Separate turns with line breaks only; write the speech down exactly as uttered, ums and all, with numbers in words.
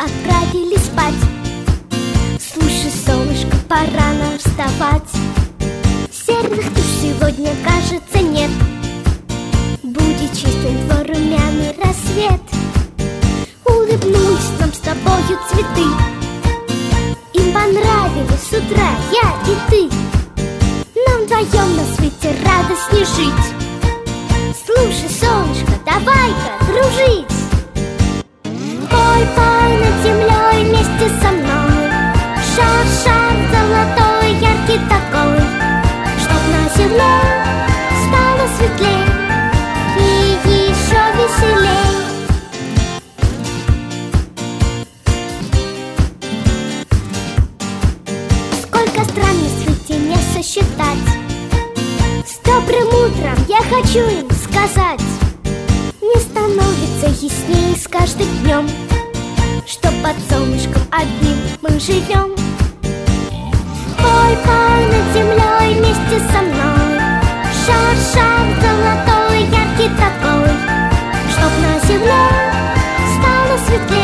отправились спать. Слушай, солнышко, пора нам вставать. Серых туч сегодня, кажется, нет. Будет чистый твой румяный рассвет. Улыбнулись нам с тобою цветы. Им понравились с утра я и ты. Нам вдвоем на свете радостней жить. Слушай, солнышко, давай-ка дружить. Пой, пой над землей вместе со мной. Шар, шар золотой, яркий такой, чтоб на земле стало светлей и еще веселей. Сколько стран на свете не сосчитать. С добрым утром я хочу им сказать. Мне становится яснее с каждым днем, что под солнышком одним мы живем. Пой, пой над землей вместе со мной. Шар, шар золотой, яркий такой, чтоб на земле стало светлее